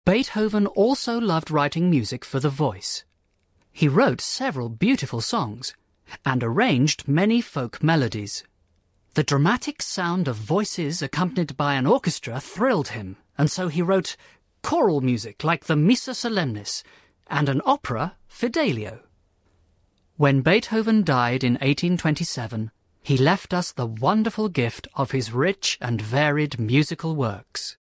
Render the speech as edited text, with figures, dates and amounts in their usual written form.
Beethoven also loved writing music for the voice. He wrote several beautiful songs and arranged many folk melodies. The dramatic sound of voices accompanied by an orchestra thrilled him, and so he wrote choral music like the Missa Solemnis and an opera, Fidelio. When Beethoven died in 1827, he left us the wonderful gift of his rich and varied musical works.